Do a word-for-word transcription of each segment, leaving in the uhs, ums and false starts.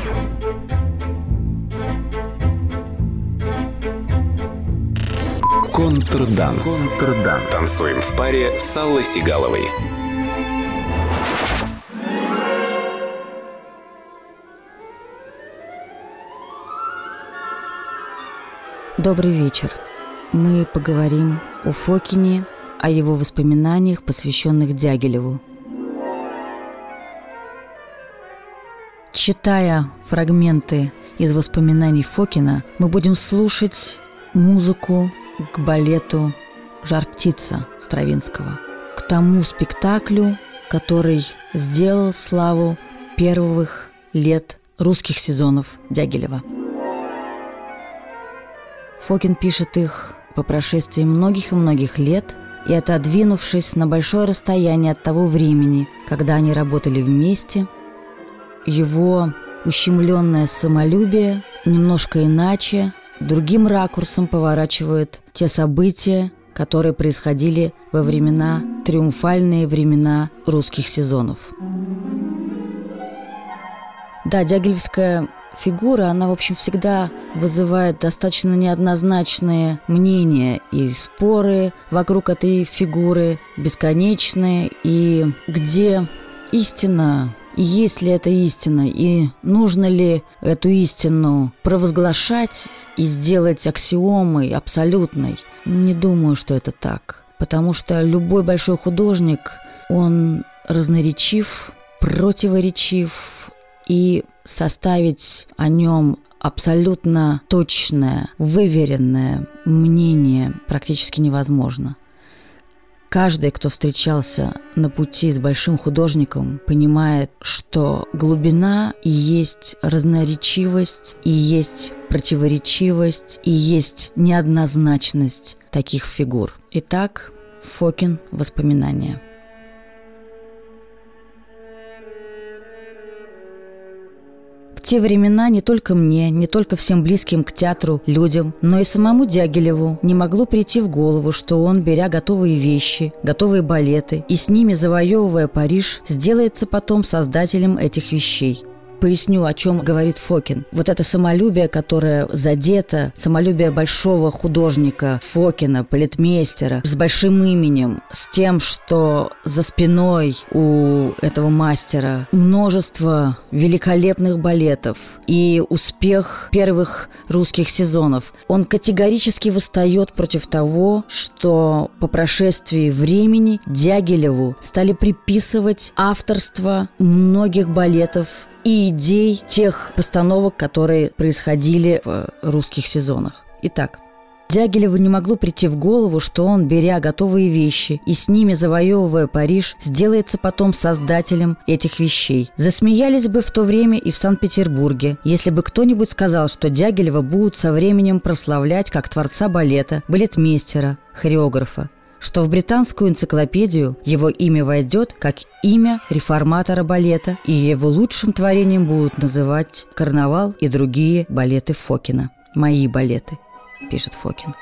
Контрданс. Контрданс. Танцуем в паре с Аллой Сигаловой. Добрый вечер. Мы поговорим о Фокине, о его воспоминаниях, посвященных Дягилеву. Читая фрагменты из воспоминаний Фокина, мы будем слушать музыку к балету «Жар-птица» Стравинского, к тому спектаклю, который сделал славу первых лет русских сезонов Дягилева. Фокин пишет их по прошествии многих и многих лет и отодвинувшись на большое расстояние от того времени, когда они работали вместе. Его ущемленное самолюбие немножко иначе, другим ракурсом поворачивает те события, которые происходили во времена, триумфальные времена русских сезонов. Да, дягилевская фигура, она, в общем, всегда вызывает достаточно неоднозначные мнения и споры вокруг этой фигуры, бесконечные, и где истина, и есть ли это истина, и нужно ли эту истину провозглашать и сделать аксиомой абсолютной. Не думаю, что это так, потому что любой большой художник, он разноречив, противоречив, и составить о нем абсолютно точное, выверенное мнение практически невозможно. Каждый, кто встречался на пути с большим художником, понимает, что глубина и есть разноречивость, и есть противоречивость, и есть неоднозначность таких фигур. Итак, Фокин. Воспоминания. В те времена не только мне, не только всем близким к театру людям, но и самому Дягилеву не могло прийти в голову, что он, беря готовые вещи, готовые балеты и с ними завоевывая Париж, сделается потом создателем этих вещей. Поясню, о чем говорит Фокин. Вот это самолюбие, которое задето, самолюбие большого художника Фокина, балетмейстера, с большим именем, с тем, что за спиной у этого мастера множество великолепных балетов и успех первых русских сезонов. Он категорически восстает против того, что по прошествии времени Дягилеву стали приписывать авторство многих балетов и идей тех постановок, которые происходили в русских сезонах. Итак, Дягилеву не могло прийти в голову, что он, беря готовые вещи и с ними завоевывая Париж, сделается потом создателем этих вещей. Засмеялись бы в то время и в Санкт-Петербурге, если бы кто-нибудь сказал, что Дягилева будут со временем прославлять как творца балета, балетмейстера, хореографа, что в британскую энциклопедию его имя войдет как имя реформатора балета, и его лучшим творением будут называть «Карнавал» и другие балеты Фокина. «Мои балеты», пишет Фокин.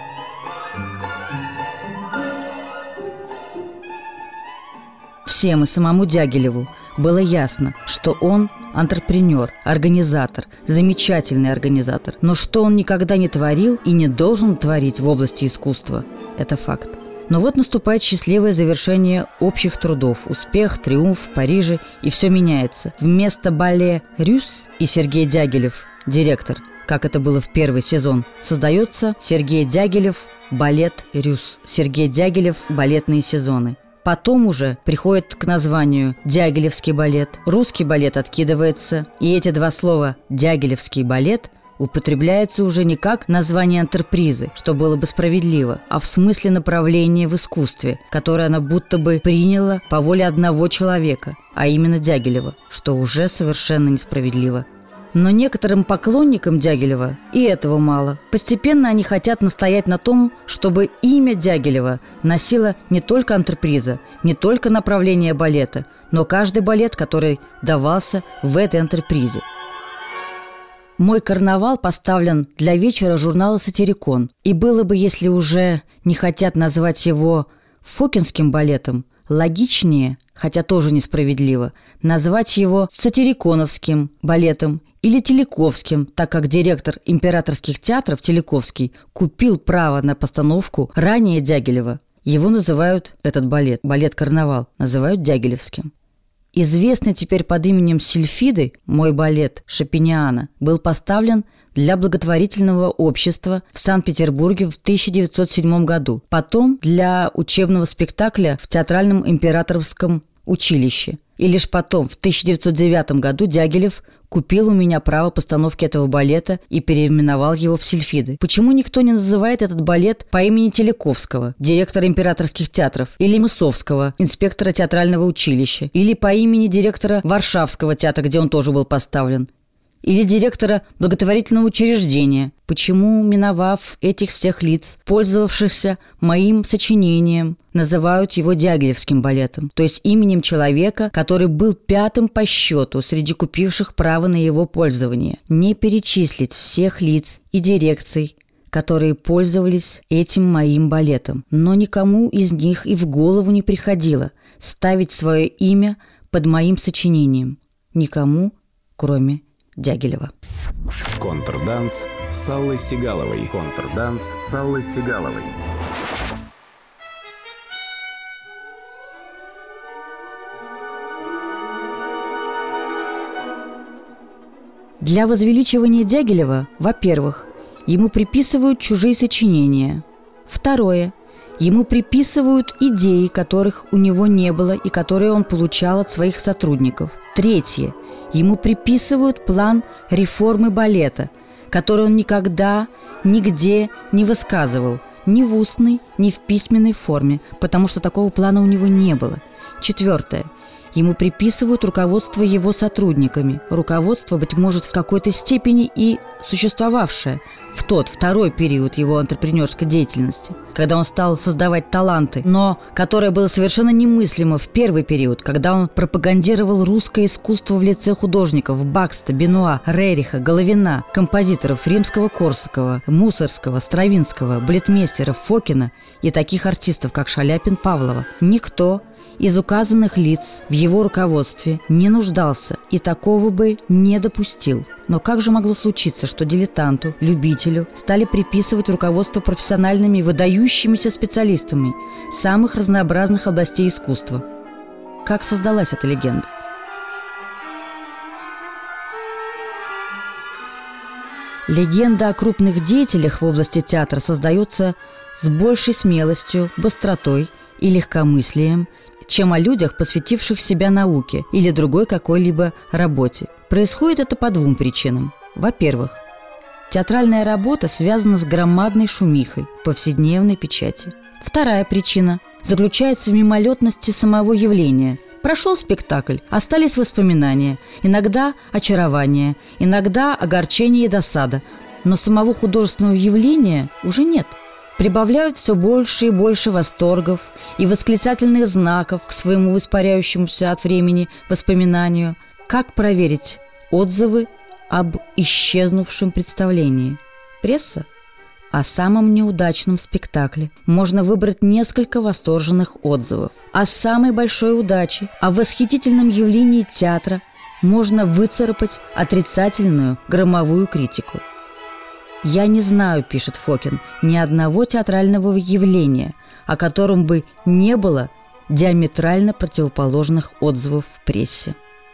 Всем и самому Дягилеву было ясно, что он антрепренер, организатор, замечательный организатор, но что он никогда не творил и не должен творить в области искусства – это факт. Но вот наступает счастливое завершение общих трудов, успех, триумф в Париже, и все меняется. Вместо бале «Рюс» и Сергей Дягилев, директор, как это было в первый сезон, создается Сергей Дягилев балет «Рюс», Сергей Дягилев балетные сезоны. Потом уже приходит к названию «Дягилевский балет», русский балет откидывается, и эти два слова «Дягилевский балет» употребляется уже не как название антрепризы, что было бы справедливо, а в смысле направления в искусстве, которое она будто бы приняла по воле одного человека, а именно Дягилева, что уже совершенно несправедливо. Но некоторым поклонникам Дягилева и этого мало. Постепенно они хотят настоять на том, чтобы имя Дягилева носило не только антреприза, не только направление балета, но каждый балет, который давался в этой антрепризе. «Мой карнавал» поставлен для вечера журнала «Сатирикон». И было бы, если уже не хотят назвать его фокинским балетом, логичнее, хотя тоже несправедливо, назвать его сатириконовским балетом или Телековским, так как директор императорских театров Телековский купил право на постановку ранее Дягилева. Его называют, этот балет, балет «Карнавал», называют дягилевским. Известный теперь под именем Сильфиды, мой балет Шопениана, был поставлен для благотворительного общества в Санкт-Петербурге в тысяча девятьсот седьмом году. Потом для учебного спектакля в Театральном императорском училище. И лишь потом, в тысяча девятьсот девятом году, Дягилев купил у меня право постановки этого балета и переименовал его в Сильфиды. Почему никто не называет этот балет по имени Телековского, директора императорских театров, или Мысовского, инспектора театрального училища, или по имени директора Варшавского театра, где он тоже был поставлен, или директора благотворительного учреждения? Почему, миновав этих всех лиц, пользовавшихся моим сочинением, называют его Дягилевским балетом, то есть именем человека, который был пятым по счету среди купивших право на его пользование? Не перечислить всех лиц и дирекций, которые пользовались этим моим балетом, но никому из них и в голову не приходило ставить свое имя под моим сочинением. Никому, кроме Дягилева. Контрданс с Аллой Сигаловой. Контрданс с Аллой Сигаловой. Для возвеличивания Дягилева, во-первых, ему приписывают чужие сочинения. Второе. Ему приписывают идеи, которых у него не было и которые он получал от своих сотрудников. Третье. Ему приписывают план реформы балета, который он никогда, нигде не высказывал, ни в устной, ни в письменной форме, потому что такого плана у него не было. Четвертое. Ему приписывают руководство его сотрудниками. Руководство, быть может, в какой-то степени и существовавшее в тот второй период его антрепренерской деятельности, когда он стал создавать таланты, но которое было совершенно немыслимо в первый период, когда он пропагандировал русское искусство в лице художников Бакста, Бенуа, Рериха, Головина, композиторов Римского-Корсакова, Мусоргского, Стравинского, балетмейстера Фокина и таких артистов, как Шаляпин, Павлова. Никто из указанных лиц в его руководстве не нуждался и такого бы не допустил. Но как же могло случиться, что дилетанту, любителю стали приписывать руководство профессиональными выдающимися специалистами самых разнообразных областей искусства? Как создалась эта легенда? Легенда о крупных деятелях в области театра создается с большей смелостью, быстротой и легкомыслием, чем о людях, посвятивших себя науке или другой какой-либо работе. Происходит это по двум причинам. Во-первых, театральная работа связана с громадной шумихой повседневной печати. Вторая причина заключается в мимолетности самого явления. Прошел спектакль, остались воспоминания, иногда очарование, иногда огорчение и досада, но самого художественного явления уже нет. Прибавляют все больше и больше восторгов и восклицательных знаков к своему испаряющемуся от времени воспоминанию. Как проверить отзывы об исчезнувшем представлении? Пресса? О самом неудачном спектакле можно выбрать несколько восторженных отзывов. О самой большой удаче, о восхитительном явлении театра можно выцарапать отрицательную громовую критику. «Я не знаю, — пишет Фокин, — ни одного театрального явления, о котором бы не было диаметрально противоположных отзывов в прессе».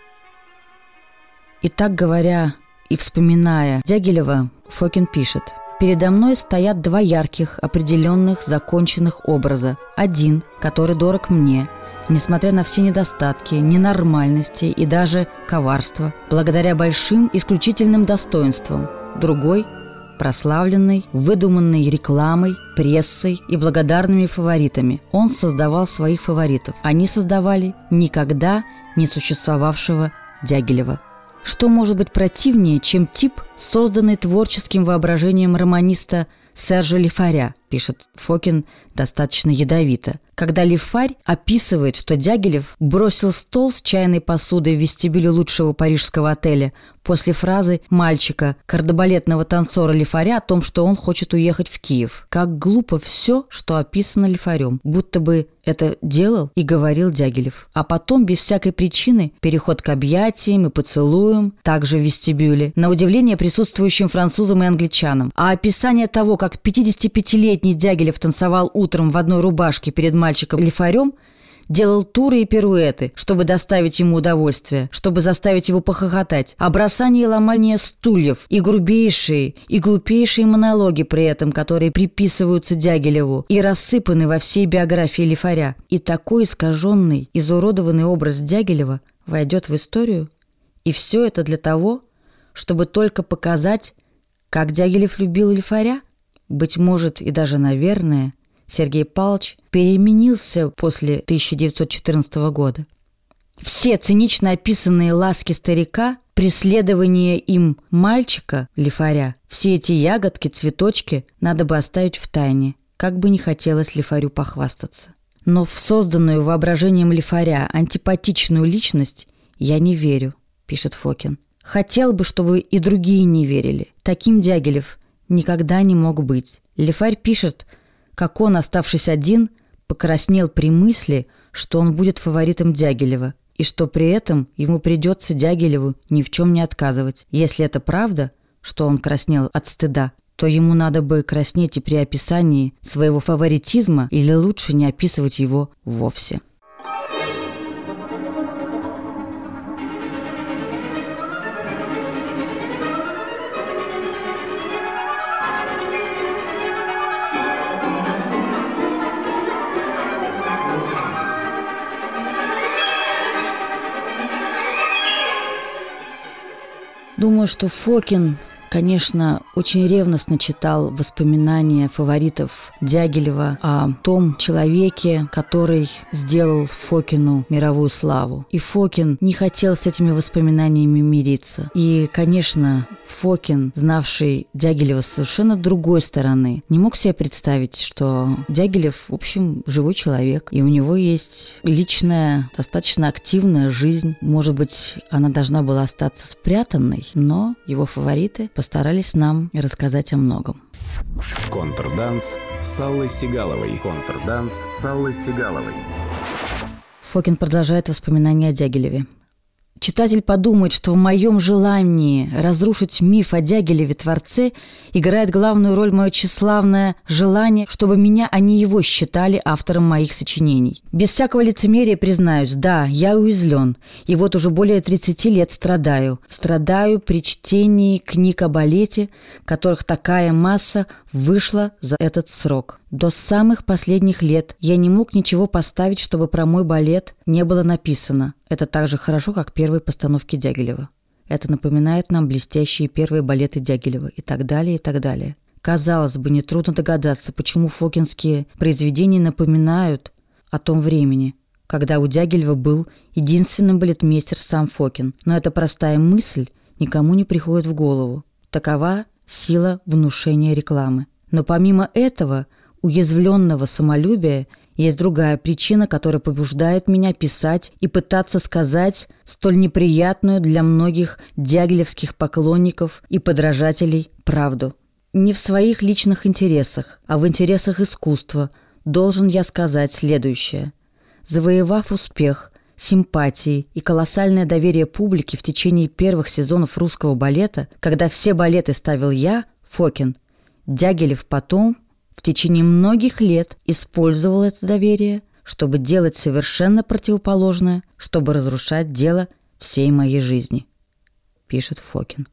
И так говоря и вспоминая Дягилева, Фокин пишет: «Передо мной стоят два ярких, определенных, законченных образа. Один, который дорог мне, несмотря на все недостатки, ненормальности и даже коварство, благодаря большим исключительным достоинствам. Другой — прославленный, выдуманной рекламой, прессой и благодарными фаворитами. Он создавал своих фаворитов. Они создавали никогда не существовавшего Дягилева». Что может быть противнее, чем тип, созданный творческим воображением романиста Сержа Лифаря? пишет Фокин достаточно ядовито. Когда Лифарь описывает, что Дягилев бросил стол с чайной посудой в вестибюле лучшего парижского отеля после фразы мальчика, кардебалетного танцора Лифаря, о том, что он хочет уехать в Киев. Как глупо все, что описано Лифарем. Будто бы это делал и говорил Дягилев. А потом, без всякой причины, переход к объятиям и поцелуям, также в вестибюле, на удивление присутствующим французам и англичанам. А описание того, как пятидесятипятилетний Дягилев танцевал утром в одной рубашке перед мальчиком Лифарем, делал туры и пируэты, чтобы доставить ему удовольствие, чтобы заставить его похохотать, а бросание и ломание стульев, и грубейшие, и глупейшие монологи при этом, которые приписываются Дягилеву и рассыпаны во всей биографии Лифаря. И такой искаженный, изуродованный образ Дягилева войдет в историю. И все это для того, чтобы только показать, как Дягилев любил Лифаря? Быть может, и даже, наверное, Сергей Павлович переменился после тысяча девятьсот четырнадцатого года. Все цинично описанные ласки старика, преследование им мальчика, Лифаря, все эти ягодки, цветочки надо бы оставить в тайне, как бы не хотелось Лифарю похвастаться. Но в созданную воображением Лифаря антипатичную личность я не верю, пишет Фокин. Хотел бы, чтобы и другие не верили. Таким Дягилев никогда не мог быть. Лифарь пишет, как он, оставшись один, покраснел при мысли, что он будет фаворитом Дягилева, и что при этом ему придется Дягилеву ни в чем не отказывать. Если это правда, что он краснел от стыда, то ему надо бы краснеть и при описании своего фаворитизма, или лучше не описывать его вовсе. Думаю, что Фокин, конечно, очень ревностно читал воспоминания фаворитов Дягилева о том человеке, который сделал Фокину мировую славу. И Фокин не хотел с этими воспоминаниями мириться. И, конечно, Фокин, знавший Дягилева с совершенно другой стороны, не мог себе представить, что Дягилев, в общем, живой человек, и у него есть личная, достаточно активная жизнь. Может быть, она должна была остаться спрятанной, но его фавориты постарались нам рассказать о многом. Контрданс с Аллой Сигаловой. Контрданс с Аллой Сигаловой. Фокин продолжает воспоминания о Дягилеве. Читатель подумает, что в моем желании разрушить миф о Дягилеве-творце играет главную роль мое тщеславное желание, чтобы меня, а не его, считали автором моих сочинений. Без всякого лицемерия признаюсь, да, я уязвлен, и вот уже более тридцати лет страдаю. Страдаю при чтении книг о балете, которых такая масса вышла за этот срок. До самых последних лет я не мог ничего поставить, чтобы про мой балет не было написано. Это так же хорошо, как первые постановки Дягилева. Это напоминает нам блестящие первые балеты Дягилева и так далее, и так далее. Казалось бы, нетрудно догадаться, почему фокинские произведения напоминают о том времени, когда у Дягилева был единственным балетмейстер сам Фокин. Но эта простая мысль никому не приходит в голову. Такова сила внушения рекламы. Но помимо этого уязвленного самолюбия есть другая причина, которая побуждает меня писать и пытаться сказать столь неприятную для многих дягилевских поклонников и подражателей правду. Не в своих личных интересах, а в интересах искусства должен я сказать следующее. Завоевав успех, симпатии и колоссальное доверие публики в течение первых сезонов русского балета, когда все балеты ставил я, Фокин, Дягилев потом в течение многих лет использовал это доверие, чтобы делать совершенно противоположное, чтобы разрушать дело всей моей жизни, пишет Фокин.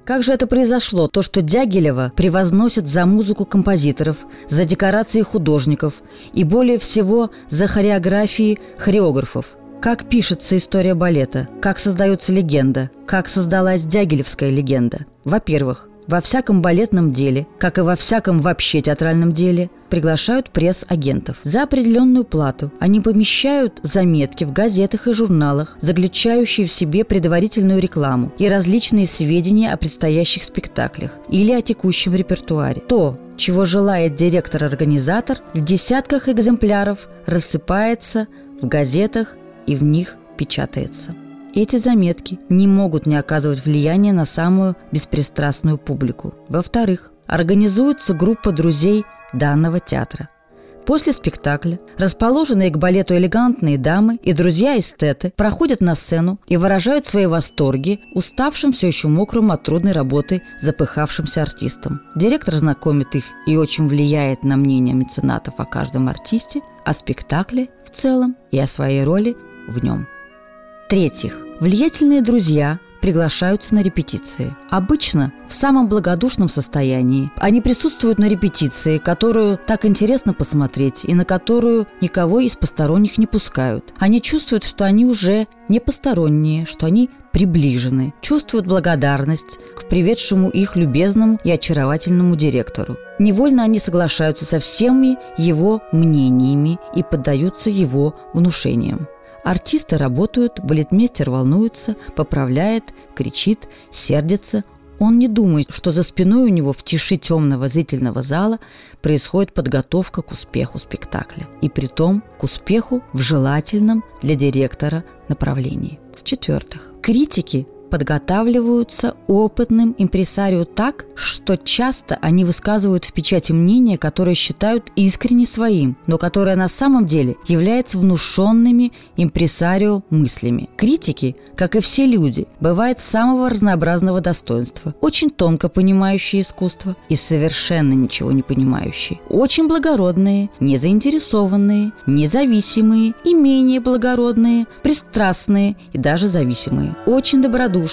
Как же это произошло, то, что Дягилева превозносят за музыку композиторов, за декорации художников и более всего за хореографии хореографов? Как пишется история балета? Как создается легенда? Как создалась дягилевская легенда? Во-первых, во всяком балетном деле, как и во всяком вообще театральном деле, приглашают пресс-агентов. За определенную плату они помещают заметки в газетах и журналах, заключающие в себе предварительную рекламу и различные сведения о предстоящих спектаклях или о текущем репертуаре. То, чего желает директор-организатор, в десятках экземпляров рассыпается в газетах и в них печатается. Эти заметки не могут не оказывать влияния на самую беспристрастную публику. Во-вторых, организуется группа друзей данного театра. После спектакля расположенные к балету элегантные дамы и друзья-эстеты проходят на сцену и выражают свои восторги уставшим, все еще мокрым от трудной работы запыхавшимся артистам. Директор знакомит их и очень влияет на мнение меценатов о каждом артисте, о спектакле в целом и о своей роли в нем. В-третьих, влиятельные друзья приглашаются на репетиции. Обычно в самом благодушном состоянии. Они присутствуют на репетиции, которую так интересно посмотреть и на которую никого из посторонних не пускают. Они чувствуют, что они уже не посторонние, что они приближены, чувствуют благодарность к приведшему их любезному и очаровательному директору. Невольно они соглашаются со всеми его мнениями и поддаются его внушениям. Артисты работают, балетмейстер волнуется, поправляет, кричит, сердится. Он не думает, что за спиной у него в тиши темного зрительного зала происходит подготовка к успеху спектакля. И притом к успеху в желательном для директора направлении. В-четвертых, критики подготавливаются опытным импресарио так, что часто они высказывают в печати мнение, которое считают искренне своим, но которое на самом деле является внушенными импресарио мыслями. Критики, как и все люди, бывают самого разнообразного достоинства, очень тонко понимающие искусство и совершенно ничего не понимающие, очень благородные, незаинтересованные, независимые и менее благородные, пристрастные и даже зависимые, очень добродушные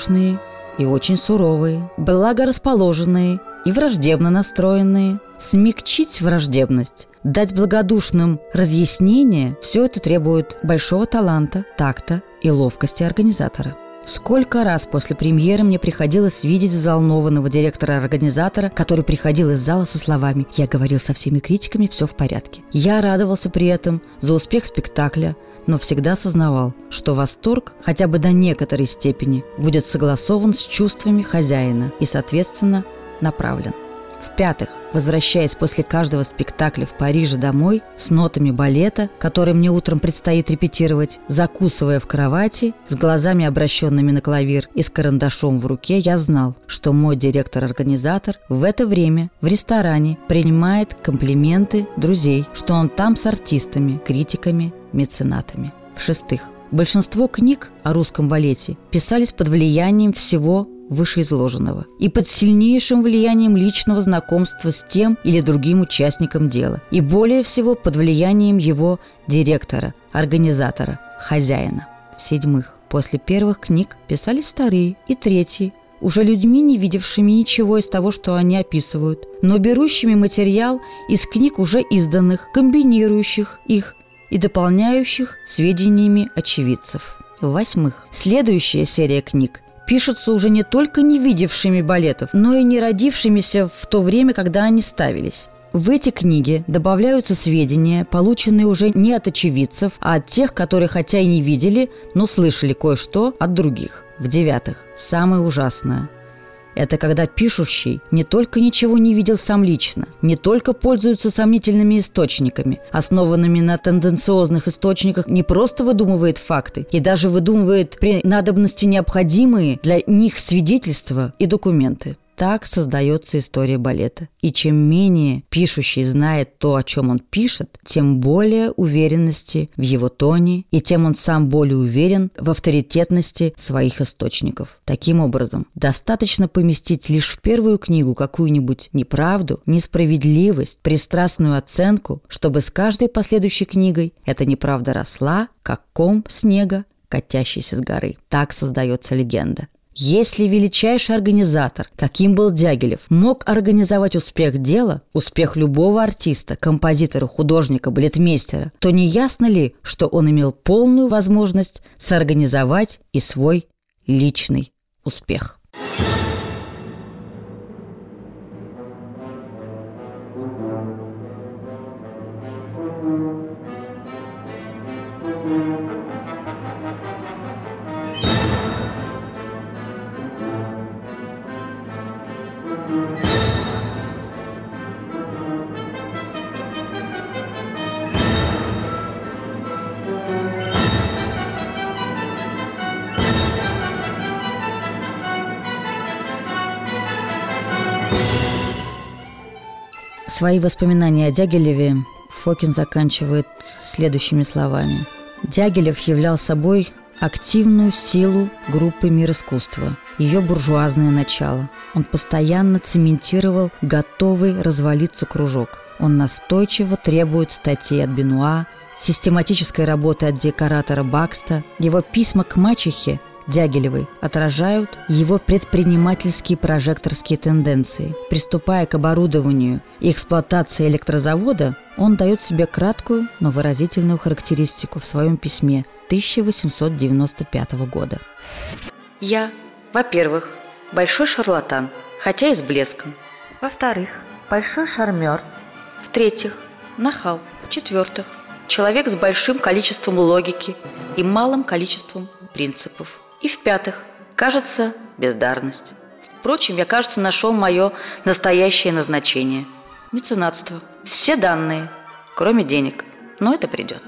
и очень суровые, благорасположенные и враждебно настроенные. Смягчить враждебность, дать благодушным разъяснение – все это требует большого таланта, такта и ловкости организатора. Сколько раз после премьеры мне приходилось видеть взволнованного директора-организатора, который приходил из зала со словами «Я говорил со всеми критиками, все в порядке». Я радовался при этом за успех спектакля, но всегда сознавал, что восторг хотя бы до некоторой степени будет согласован с чувствами хозяина и, соответственно, направлен. В-пятых, возвращаясь после каждого спектакля в Париже домой с нотами балета, который мне утром предстоит репетировать, закусывая в кровати, с глазами обращенными на клавир и с карандашом в руке, я знал, что мой директор-организатор в это время в ресторане принимает комплименты друзей, что он там с артистами, критиками, меценатами. В-шестых, большинство книг о русском балете писались под влиянием всего вышеизложенного и под сильнейшим влиянием личного знакомства с тем или другим участником дела, и более всего под влиянием его директора, организатора, хозяина. В-седьмых, после первых книг писались вторые и третьи, уже людьми, не видевшими ничего из того, что они описывают, но берущими материал из книг уже изданных, комбинирующих их и дополняющих сведениями очевидцев. В-восьмых, следующая серия книг пишутся уже не только не видевшими балетов, но и не родившимися в то время, когда они ставились. В эти книги добавляются сведения, полученные уже не от очевидцев, а от тех, которые хотя и не видели, но слышали кое-что от других. В-девятых, самое ужасное – это когда пишущий не только ничего не видел сам лично, не только пользуется сомнительными источниками, основанными на тенденциозных источниках, не просто выдумывает факты и даже выдумывает при надобности необходимые для них свидетельства и документы. Так создается история балета. И чем менее пишущий знает то, о чем он пишет, тем более уверенности в его тоне, и тем он сам более уверен в авторитетности своих источников. Таким образом, достаточно поместить лишь в первую книгу какую-нибудь неправду, несправедливость, пристрастную оценку, чтобы с каждой последующей книгой эта неправда росла, как ком снега, катящийся с горы. Так создается легенда. Если величайший организатор, каким был Дягилев, мог организовать успех дела, успех любого артиста, композитора, художника, балетмейстера, то не ясно ли, что он имел полную возможность соорганизовать и свой личный успех? Свои воспоминания о Дягилеве Фокин заканчивает следующими словами. Дягилев являл собой активную силу группы «Мир искусства», ее буржуазное начало. Он постоянно цементировал готовый развалиться кружок. Он настойчиво требует статей от Бенуа, систематической работы от декоратора Бакста. Его письма к мачехе Дягилевой отражают его предпринимательские прожекторские тенденции. Приступая к оборудованию и эксплуатации электрозавода, он дает себе краткую, но выразительную характеристику в своем письме тысяча восемьсот девяносто пятого года. «Я, во-первых, большой шарлатан, хотя и с блеском. Во-вторых, большой шармер. В-третьих, нахал. В-четвертых, человек с большим количеством логики и малым количеством принципов. И в-пятых, кажется, бездарность. Впрочем, я, кажется, нашел мое настоящее назначение. Меценатство. Все данные, кроме денег. Но это придет».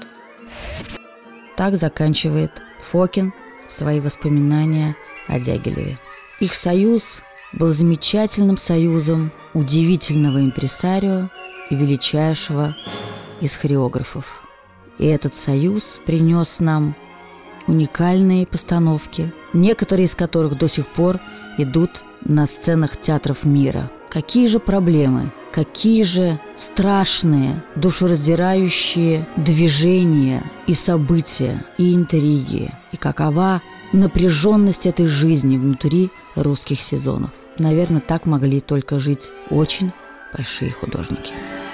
Так заканчивает Фокин свои воспоминания о Дягилеве. Их союз был замечательным союзом удивительного импресарио и величайшего из хореографов. И этот союз принес нам уникальные постановки, некоторые из которых до сих пор идут на сценах театров мира. Какие же проблемы, какие же страшные, душераздирающие движения и события, и интриги, и какова напряженность этой жизни внутри русских сезонов. Наверное, так могли только жить очень большие художники.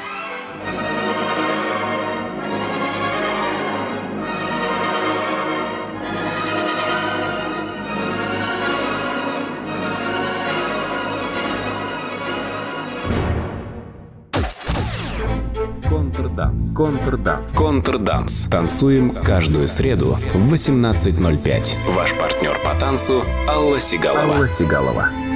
Контрданс. Контрданс. Контрданс. Танцуем каждую среду в восемнадцать ноль пять. Ваш партнер по танцу Алла Сигалова. Алла Сигалова.